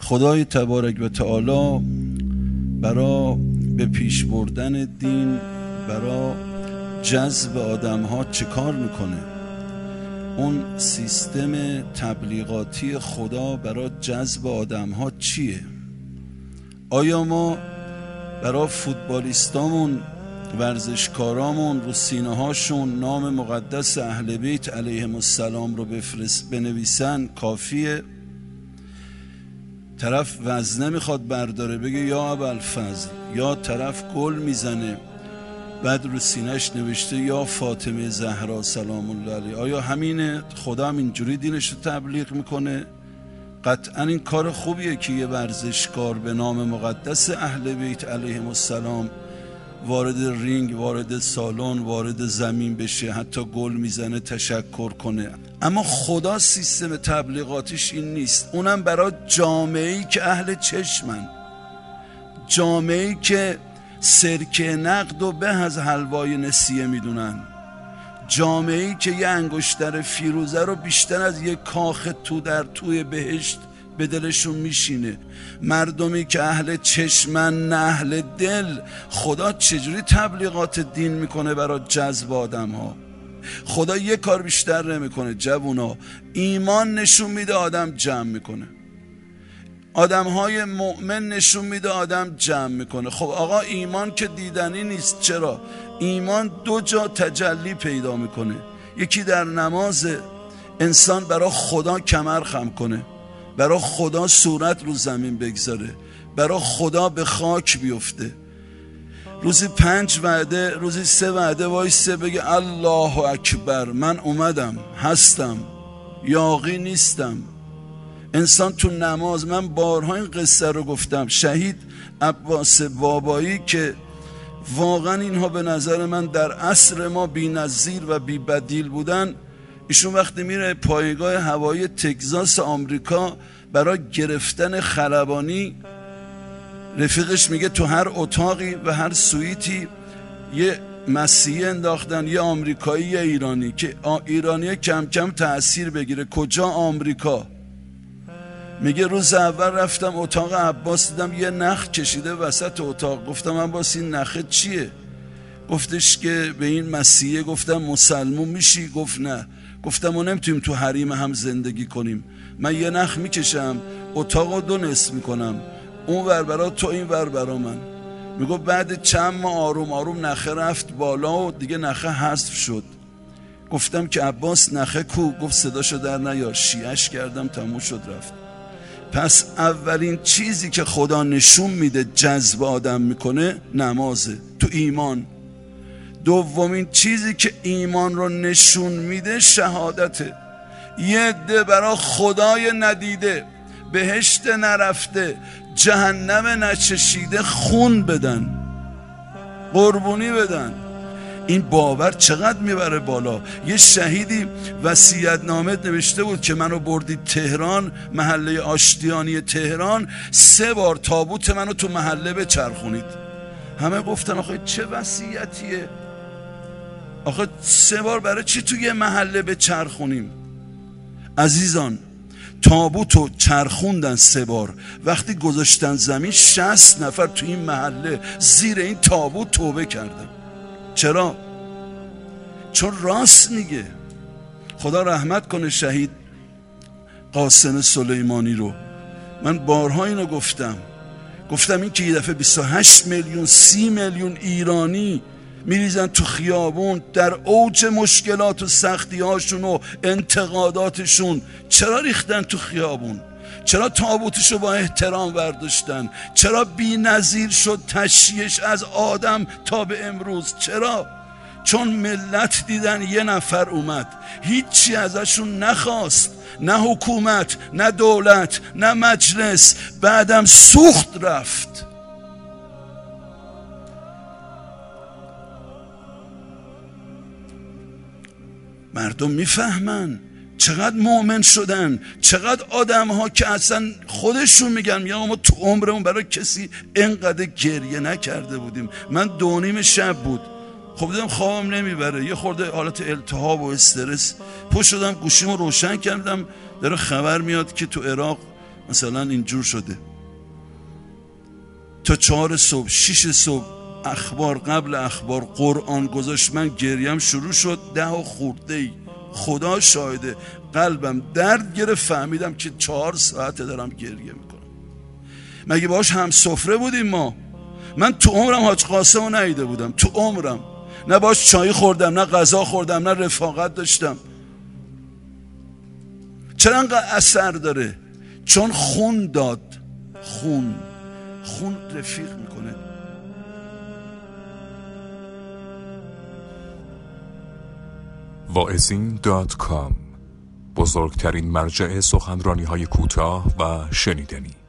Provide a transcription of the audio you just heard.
خدای تبارک و تعالی برای به پیش بردن دین، برای جذب آدم ها چه کار میکنه؟ اون سیستم تبلیغاتی خدا برای جذب آدم ها چیه؟ آیا ما برای فوتبالیستامون، ورزشکارامون رو سینه هاشون نام مقدس اهل بیت علیهم السلام رو بنویسن کافیه؟ طرف وزنه میخواد برداره بگه یا ابوالفضل، یا طرف گل میزنه بعد رو سینهش نوشته یا فاطمه زهرا سلام الله علیها. آیا همینه؟ خدا هم اینجوری دینش رو تبلیغ میکنه؟ قطعا این کار خوبیه که یه ورزشکار به نام مقدس اهل بیت علیهم السلام وارد رینگ، وارد سالن، وارد زمین بشه، حتی گل میزنه تشکر کنه. اما خدا سیستم تبلیغاتیش این نیست. اونم برای جامعه‌ای که اهل چشمن، جامعه‌ای که سرکه نقد و به از حلوای نسیه میدونن، جامعه‌ای که یه انگشتر فیروزه رو بیشتر از یه کاخ تو در توی بهشت به دلشون میشینه. مردمی که اهل چشمن نه اهل دل، خدا چجوری تبلیغات دین میکنه برای جذب آدم ها؟ خدا یه کار بیشتر نمیکنه جوونا، ایمان نشون میده آدم جمع میکنه، آدم های مؤمن نشون میده آدم جمع میکنه. خب آقا ایمان که دیدنی نیست، چرا؟ ایمان دو جا تجلی پیدا میکنه. یکی در نماز انسان برای خدا کمر خم کنه، برای خدا صورت رو زمین بگذاره، برای خدا به خاک بیفته، روزی 5 وعده، روزی 3 وعده وایسه بگه الله اکبر، من اومدم، هستم، یاغی نیستم. انسان تو نماز، من بارها این قصه رو گفتم، شهید عباس بابایی که واقعا اینها به نظر من در عصر ما بی نظیر و بی بدیل بودن، ایشون وقتی میره پایگاه هوایی تگزاس آمریکا برای گرفتن خلبانی، رفیقش میگه تو هر اتاقی و هر سویتی یه مسیحی انداختن، یه آمریکایی یه ایرانی، که ایرانی کم کم تأثیر بگیره. کجا؟ آمریکا. میگه روز اول رفتم اتاق عباس، دیدم یه نخ کشیده وسط اتاق. گفتم عباس این نخه چیه؟ گفتش که به این مسیحه. گفتم مسلمون میشی؟ گفت نه. گفتم ما نمیتونیم تو حریم هم زندگی کنیم، من یه نخ میکشم اتاق رو 2 نصف میکنم، اون ور برا تو، این ور برا من. میگو بعد چند ماه آروم آروم نخه رفت بالا و دیگه نخه حذف شد. گفتم که عباس نخه کو؟ گفت صداشو در نیار. شیعش کردم، تموم شد رفت. پس اولین چیزی که خدا نشون میده جذب آدم میکنه نمازه تو ایمان. دومین چیزی که ایمان رو نشون میده شهادته. یه عده برای خدای ندیده، بهشت نرفته، جهنم نچشیده خون بدن، قربونی بدن. این باور چقدر میبره بالا. یه شهیدی وصیت‌نامه نوشته بود که منو بردید تهران، محله آشتیانی تهران، 3 بار تابوت منو تو محله بچرخونید. همه گفتن آخه چه وصیتیه؟ آخه 3 بار برای چی تو یه محله بچرخونیم؟ عزیزان، تابوتو چرخوندن 3 بار. وقتی گذاشتن زمین 60 نفر تو این محله زیر این تابوت توبه کردن. چرا؟ چون راست میگه. خدا رحمت کنه شهید قاسم سلیمانی رو. من بارها اینو گفتم این که یه دفعه 28 میلیون 30 میلیون ایرانی میریزن تو خیابون در اوج مشکلات و سختی هاشون و انتقاداتشون. چرا ریختن تو خیابون؟ چرا تابوتشو با احترام برداشتن؟ چرا بی نظیر شد تشییعش از آدم تا به امروز؟ چرا؟ چون ملت دیدن یه نفر اومد، هیچی ازشون نخواست، نه حکومت، نه دولت، نه مجلس، بعدم سوخت رفت. مردم میفهمن چقدر مؤمن شدن، چقدر آدم ها که اصلا خودشون میگن یا ما تو عمرمون برای کسی اینقدر گریه نکرده بودیم. من 2:30 شب بود، خب دیدم خوابم نمیبره، یه خورده حالت التهاب و استرس، پشت شدم گوشیمو روشن کردم، داره خبر میاد که تو عراق مثلا اینجور شده تا 4 صبح 6 صبح اخبار، قبل اخبار قرآن گذاشت، من گریم شروع شد 10 خورده، خدا شاهده قلبم درد گرفت، فهمیدم که 4 ساعته دارم گریه میکنم. مگه باش هم سفره بودیم ما؟ من تو عمرم حاج قاسم رو ندیده بودم، تو عمرم نه باش چای خوردم، نه غذا خوردم، نه رفاقت داشتم. چرا انقدر اثر داره؟ چون خون داد. خون رفیق میکنه. واعظین.com، بزرگترین مرجع سخنرانی‌های کوتاه و شنیدنی.